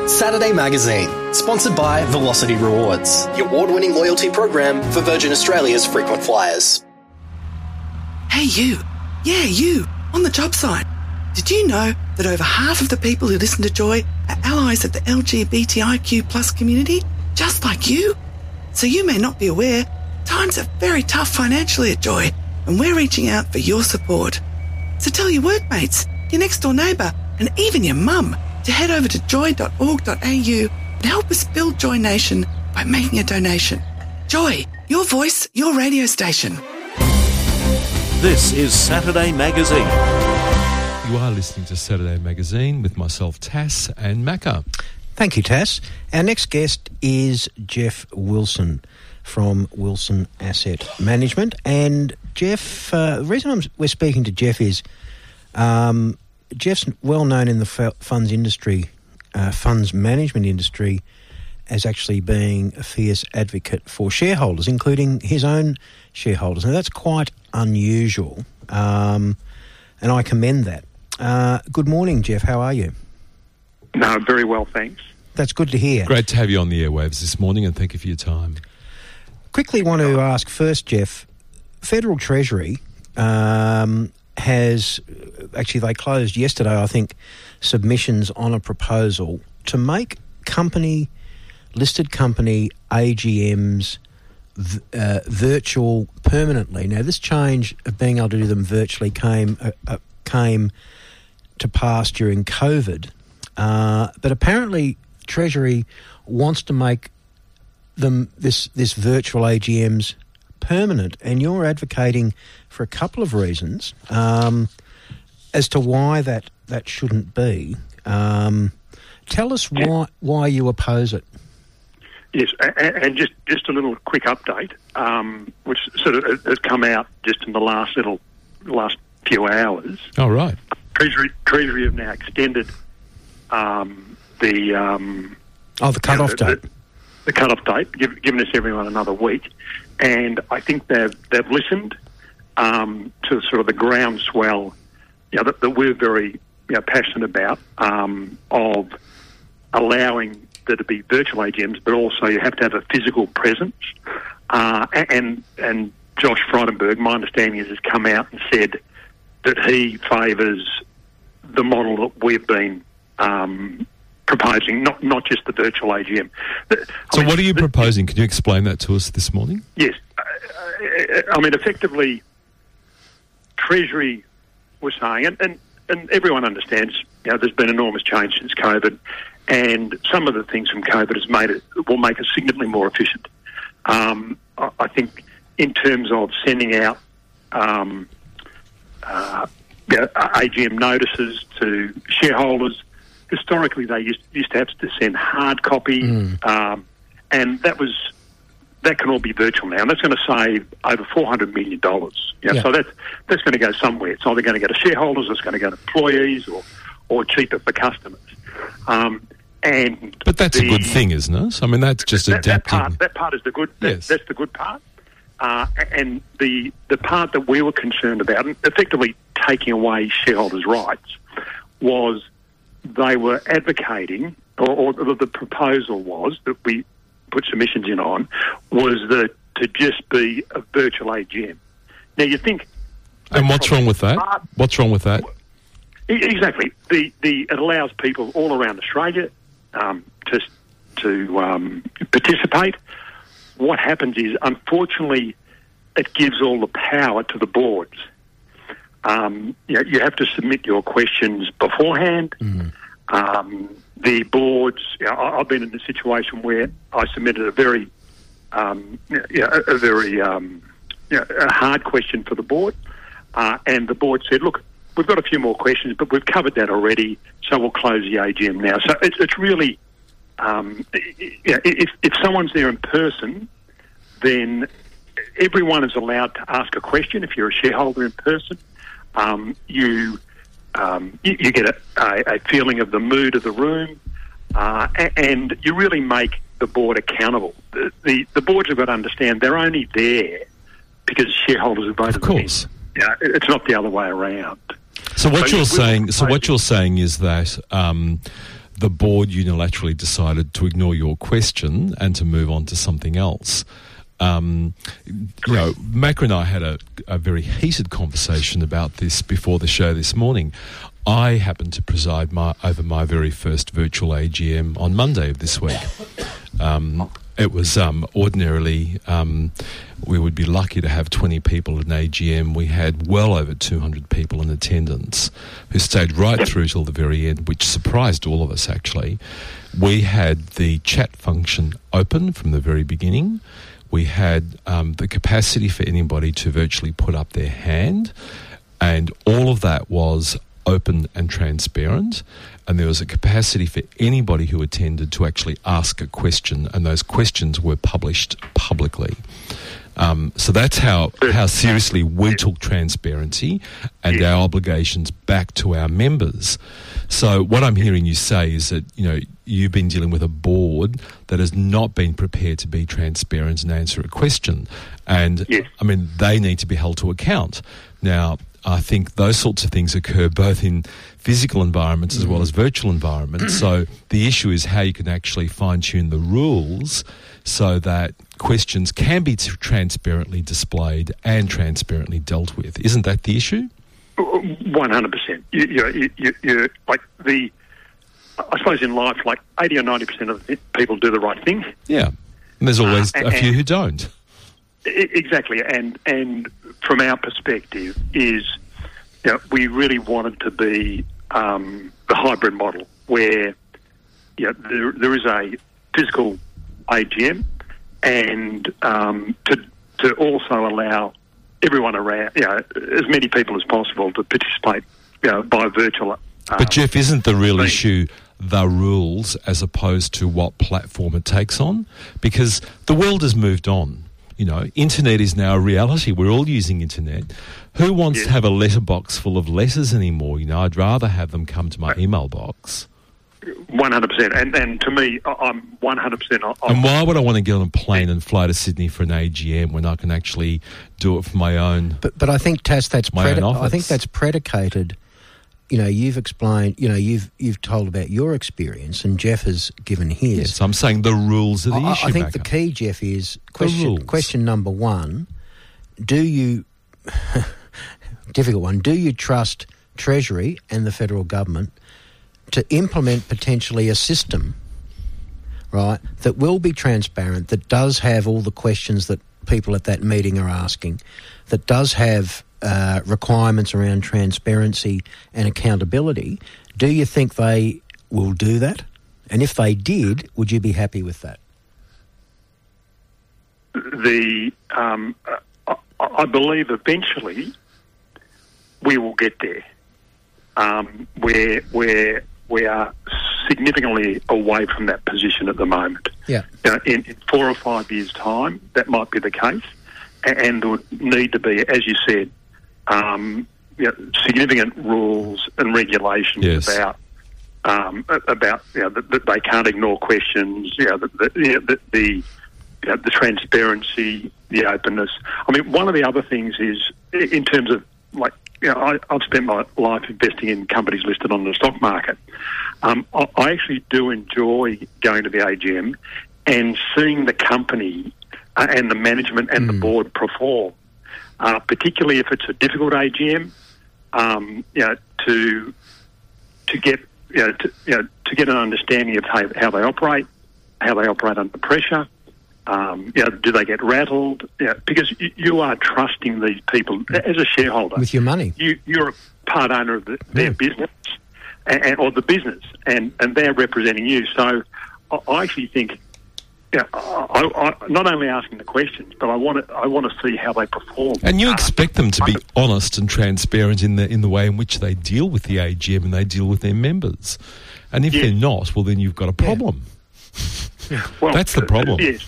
Saturday Magazine, sponsored by Velocity Rewards, the award-winning loyalty program for Virgin Australia's frequent flyers. Hey you, yeah you, on the job site. Did you know that over half of the people who listen to Joy are allies of the LGBTIQ plus community, just like you? So you may not be aware, times are very tough financially at Joy, and we're reaching out for your support. So tell your workmates, your next door neighbour, and even your mum to head over to joy.org.au and help us build Joy Nation by making a donation. Joy, your voice, your radio station. This is Saturday Magazine. You are listening to Saturday Magazine with myself, Tass, and Macca. Thank you, Tass. Our next guest is Jeff Wilson from Wilson Asset Management. And Jeff, the reason we're speaking to Jeff is Jeff's well known in the funds industry, funds management industry, as actually being a fierce advocate for shareholders, including his own shareholders. Now, that's quite unusual, and I commend that. Good morning, Jeff. How are you? No, very well, thanks. That's good to hear. Great to have you on the airwaves this morning, and thank you for your time. Quickly want to ask first, Jeff, Federal Treasury has, actually they closed yesterday, I think, submissions on a proposal to make listed company AGMs virtual permanently. Now, this change of being able to do them virtually came to pass during COVID, but apparently Treasury wants to make them this virtual AGMs permanent, and you're advocating for a couple of reasons as to why that shouldn't be. Tell us why you oppose it. Yes, and just a little quick update, which sort of has come out just in the last few hours. Oh, right. Treasury have now extended the cut-off date. The cut-off date, giving us everyone another week, and I think they've listened to sort of the groundswell, that we're very passionate about, of allowing there to be virtual AGMs, but also you have to have a physical presence. And Josh Frydenberg, my understanding is, has come out and said that he favours the model that we've been proposing, not just the virtual AGM. What are you proposing? Can you explain that to us this morning? Yes. Effectively, Treasury was saying, and everyone understands, there's been enormous change since COVID, and some of the things from COVID will make us significantly more efficient. I think in terms of sending out AGM notices to shareholders, historically they used to have to send hard copy, and that can all be virtual now, and that's going to save over $400 million. So that's going to go somewhere. It's either going to go to shareholders, or it's going to go to employees, or cheaper for customers. But that's a good thing, isn't it? I mean, that's just adapting. That part is the good. Yes. That's the good part. And the part that we were concerned about, and effectively taking away shareholders' rights, was they were advocating, or the proposal was that we put submissions in on, was that to just be a virtual AGM. Now you think, and what's wrong with that? What's wrong with that? Exactly. It allows people all around Australia to participate. What happens is, unfortunately, it gives all the power to the boards. You have to submit your questions beforehand. The boards. I've been in a situation where I submitted a very hard question for the board, and the board said, "Look, we've got a few more questions, but we've covered that already, so we'll close the AGM now." So it's really, if someone's there in person, then everyone is allowed to ask a question. If you're a shareholder in person, you get a feeling of the mood of the room, and you really make the board accountable. The boards have got to understand they're only there because shareholders have voted them in. Of course. It's not the other way around. So what you're saying is that the board unilaterally decided to ignore your question and to move on to something else. Macca and I had a very heated conversation about this before the show this morning. I happened to preside over my very first virtual AGM on Monday of this week. It was ordinarily, we would be lucky to have 20 people at an AGM. We had well over 200 people in attendance who stayed right through till the very end, which surprised all of us, actually. We had the chat function open from the very beginning. We had the capacity for anybody to virtually put up their hand, and all of that was open and transparent, and there was a capacity for anybody who attended to actually ask a question, and those questions were published publicly. So that's how seriously we took transparency and our obligations back to our members. So what I'm hearing you say is that, you've been dealing with a board that has not been prepared to be transparent and answer a question. And, they need to be held to account. Now, I think those sorts of things occur both in physical environments as well as virtual environments. So the issue is how you can actually fine-tune the rules so that questions can be transparently displayed and transparently dealt with. Isn't that the issue? 100%. You're like I suppose in life, like 80 or 90% of the people do the right thing. Yeah, and there's always a few who don't. Exactly, and from our perspective is, we really wanted to be the hybrid model where, there is a physical AGM, and to also allow everyone around, as many people as possible to participate, by virtual. But Jeff, isn't the real issue the rules as opposed to what platform it takes on? Because the world has moved on. Internet is now a reality. We're all using internet. Who wants to have a letterbox full of letters anymore? I'd rather have them come to my email box. 100%. And to me, I'm 100%. And why would I want to get on a plane and fly to Sydney for an AGM when I can actually do it for my own? But I think, Tass, I think that's predicated. You've explained, you've told about your experience, and Jeff has given his. Yes, I'm saying the rules are the issue, I think Macca. the key, Jeff, is question number one, difficult one, do you trust Treasury and the federal government to implement potentially a system, right, that will be transparent, that does have all the questions that people at that meeting are asking, that does have requirements around transparency and accountability? Do you think they will do that? And if they did, would you be happy with that? I believe eventually we will get there, where we are significantly away from that position at the moment. Yeah. In 4 or 5 years' time, that might be the case, and there would need to be, as you said, significant rules and regulations about that they can't ignore questions. The transparency, the openness. I mean, one of the other things is in terms of I've spent my life investing in companies listed on the stock market. I actually do enjoy going to the AGM and seeing the company and the management and the board perform. Particularly if it's a difficult AGM, to get an understanding of how they operate under pressure. Do they get rattled? Because you are trusting these people as a shareholder with your money. You're a part owner of their business or the business, and they're representing you. So I actually think. I not only asking the questions, but I want to see how they perform. And you expect them to be honest and transparent in the way in which they deal with the AGM and they deal with their members. And if they're not, well, then you've got a problem. Yeah. Well, that's the problem. Yes,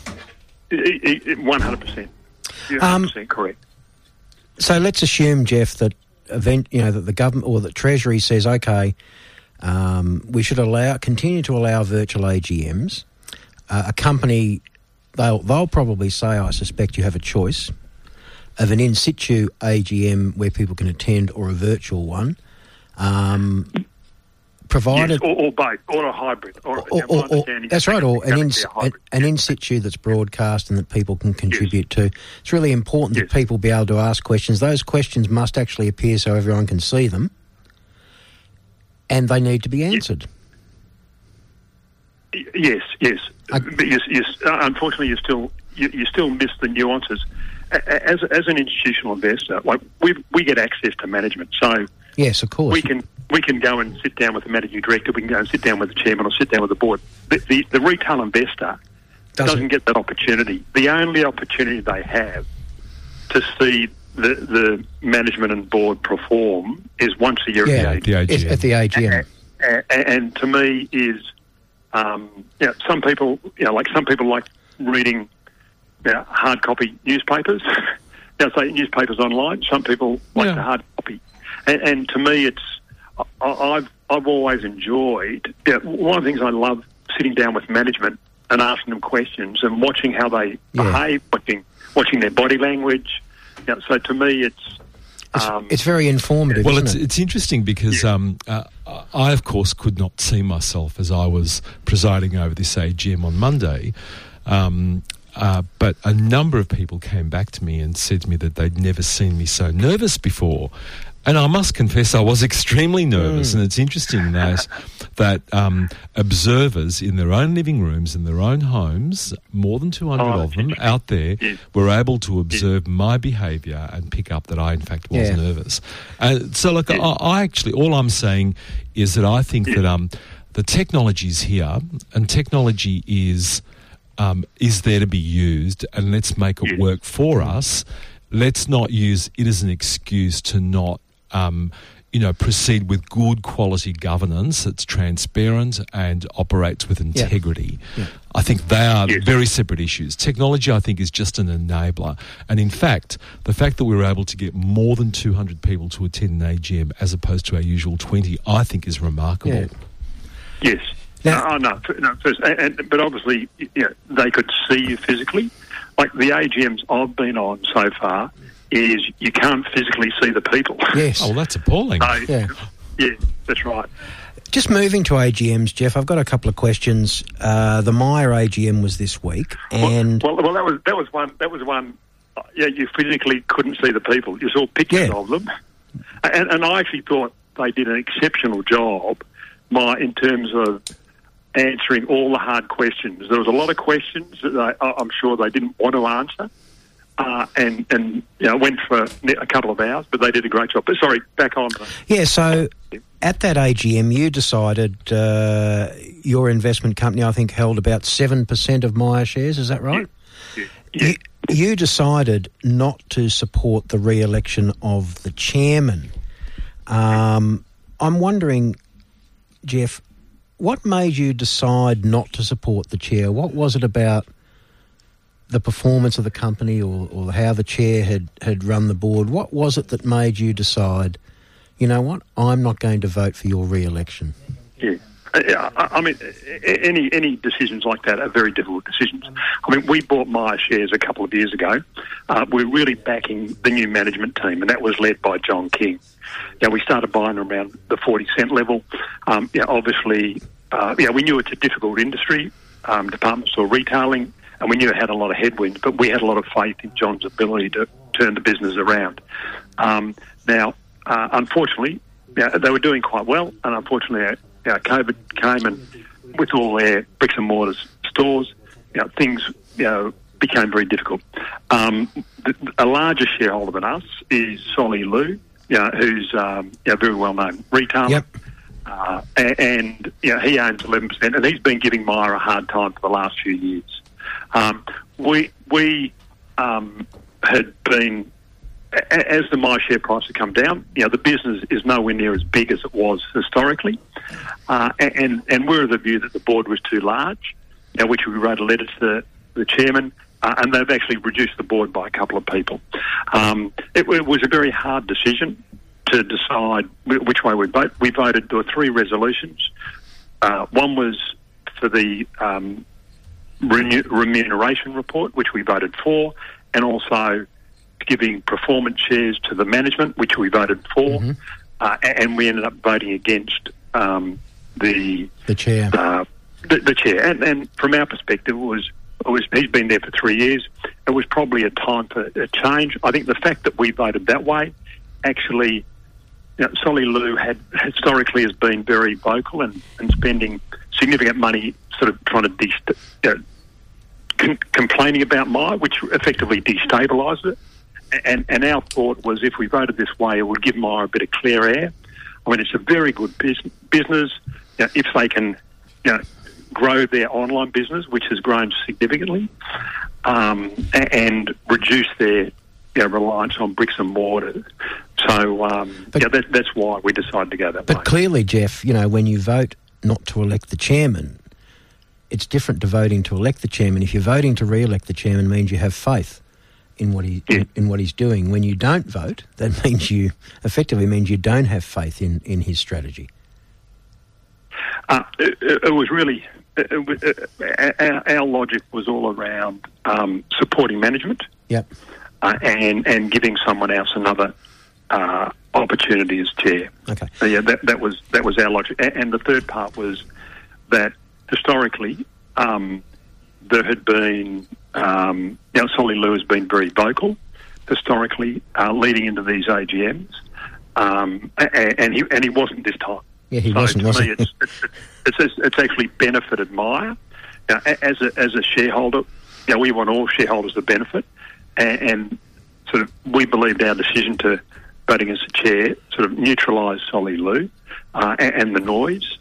100%. 100% correct. So let's assume, Jeff, that that the government or the Treasury says, okay, we should continue to allow virtual AGMs. A company, they'll probably say, I suspect you have a choice of an in situ AGM where people can attend or a virtual one. provided... Yes, or both, or a hybrid. Or that's right, or an in situ. situ that's broadcast and that people can contribute to. It's really important that people be able to ask questions. Those questions must actually appear so everyone can see them, and they need to be answered. Yes. But unfortunately, you still miss the nuances. As an institutional investor, like we get access to management, so yes, of course, we can go and sit down with the managing director. We can go and sit down with the chairman or sit down with the board. The retail investor doesn't get that opportunity. The only opportunity they have to see the management and board perform is once a year at the AGM. And to me is, some people like reading hard copy newspapers. Say newspapers online. Some people like the hard copy, and to me, it's I've always enjoyed. One of the things I love sitting down with management and asking them questions and watching how they behave, watching their body language. So to me, it's very informative. Well, isn't it? It's interesting because I, of course, could not see myself as I was presiding over this AGM on Monday. But a number of people came back to me and said to me that they'd never seen me so nervous before. And I must confess I was extremely nervous. And it's interesting that observers in their own living rooms, in their own homes, more than 200 of them out there, were able to observe my behaviour and pick up that I, in fact, was nervous. So, look, I actually, all I'm saying is that I think that the technology's here, and technology is there to be used, and let's make it work for us. Let's not use it as an excuse to not, proceed with good quality governance that's transparent and operates with integrity. Yeah. I think they are very separate issues. Technology, I think, is just an enabler. And in fact, the fact that we were able to get more than 200 people to attend an AGM as opposed to our usual 20, I think is remarkable. Yeah. Yes. But obviously, they could see you physically. Like the AGMs I've been on so far is you can't physically see the people. Yes. Oh, well, that's appalling. Yeah, that's right. Just moving to AGMs, Jeff, I've got a couple of questions. The Myer AGM was this week, and well, that was one. Yeah, you physically couldn't see the people. You saw pictures of them, and I actually thought they did an exceptional job. In terms of answering all the hard questions. There was a lot of questions that I'm sure they didn't want to answer, and went for a couple of hours, but they did a great job. But sorry, back on. So at that AGM, you decided your investment company, I think, held about 7% of Myer shares. Is that right? Yeah. You decided not to support the re-election of the chairman. I'm wondering, Jeff, what made you decide not to support the chair? What was it about the performance of the company or how the chair had run the board? What was it that made you decide, you know what, I'm not going to vote for your re-election? Yeah. I mean, any decisions like that are very difficult decisions. I mean, we bought Myer shares a couple of years ago. We're really backing the new management team, and that was led by John King. We started buying around the 40-cent level. Obviously, we knew it's a difficult industry, department store retailing, and we knew it had a lot of headwinds, but we had a lot of faith in John's ability to turn the business around. Unfortunately, they were doing quite well, and unfortunately, COVID came, and with all their bricks and mortar stores, things became very difficult. A larger shareholder than us is Solly Lew, who's a very well known retailer. Yep. And he owns 11%, and he's been giving Myer a hard time for the last few years. We had been, as the Myer share price had come down, the business is nowhere near as big as it was historically, and we're of the view that the board was too large, which we wrote a letter to the chairman, and they've actually reduced the board by a couple of people. It was a very hard decision to decide which way we'd vote. We voted, there were 3 resolutions. One was for the remuneration report, which we voted for, and also giving performance shares to the management, which we voted for, and we ended up voting against the chair. The chair, and from our perspective, he's been there for 3 years. It was probably a time for a change. I think the fact that we voted that way, actually, Solly Lew historically has been very vocal and spending significant money, sort of trying to complaining about Myer, which effectively destabilised it. And our thought was, if we voted this way, it would give Myer a bit of clear air. I mean, it's a very good business. If they can, grow their online business, which has grown significantly, and reduce their reliance on bricks and mortar. So, that's why we decided to go that way. But clearly, Jeff, when you vote not to elect the chairman, it's different to voting to elect the chairman. If you're voting to re-elect the chairman, means you have faith in what he's doing. When you don't vote, that means you don't have faith in his strategy. It was really our logic was all around supporting management. Yep. And giving someone else another opportunity as chair. Okay. So that was our logic. And the third part was that historically there had been Solly Lew has been very vocal historically leading into these AGMs, and he wasn't this time. Yeah, he wasn't. To me, it's actually benefited Myer. As a shareholder, we want all shareholders to benefit, and sort of we believed our decision to voting as a chair sort of neutralised Solly Lew and the noise,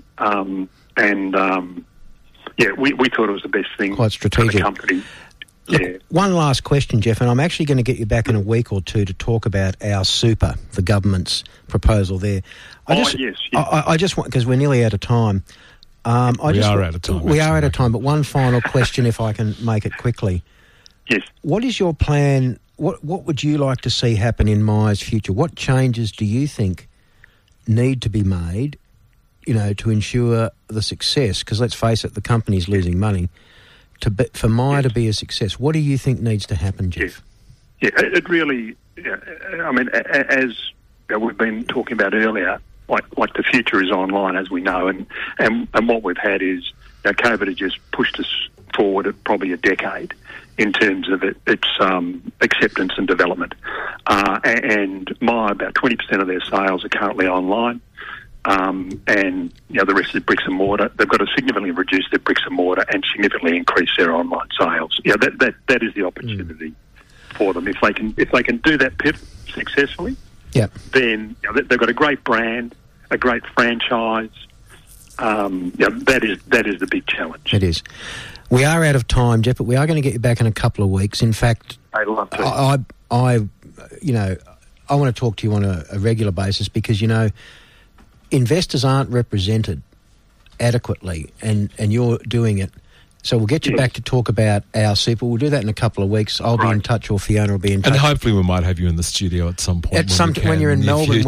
we thought it was the best thing. Quite strategic for the company. Look, one last question, Jeff, and I'm actually going to get you back in a week or two to talk about our super, the government's proposal there. Yes. I just want, because we're nearly out of time. We are out of time. We are out of time, but one final question, if I can make it quickly. Yes. What is your plan? What would you like to see happen in Myer's future? What changes do you think need to be made, to ensure the success? Because let's face it, the company's losing money. For Myer to be a success, what do you think needs to happen, Jeff? Yeah, it really, I mean, as we've been talking about earlier, like the future is online, as we know, and what we've had is COVID has just pushed us forward at probably a decade in terms of its acceptance and development. And Myer, about 20% of their sales are currently online. And the rest is bricks and mortar. They've got to significantly reduce their bricks and mortar and significantly increase their online sales. That is the opportunity for them. If they can do that pivot successfully, then they've got a great brand, a great franchise. That is the big challenge. It is. We are out of time, Jeff, but we are going to get you back in a couple of weeks. In fact, I'd love to. I want to talk to you on a regular basis because investors aren't represented adequately, and you're doing it. So we'll get you back to talk about our super. We'll do that in a couple of weeks. I'll be in touch, or Fiona will be in touch. And hopefully we might have you in the studio at some point. When you're in Melbourne.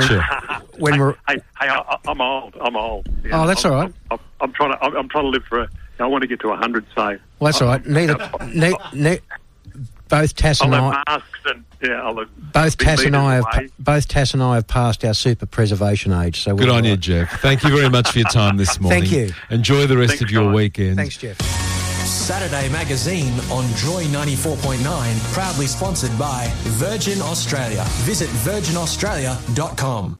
I'm old. Oh, that's all right. I'm trying to live for I want to get to 100. So well, that's all right. Both Tass and I. Both Tass and I have passed our super preservation age. So good on you, Jeff. Thank you very much for your time this morning. Thank you. Enjoy the rest of your weekend. Thanks, Jeff. Saturday Magazine on Joy 94.9, proudly sponsored by Virgin Australia. Visit virginaustralia.com.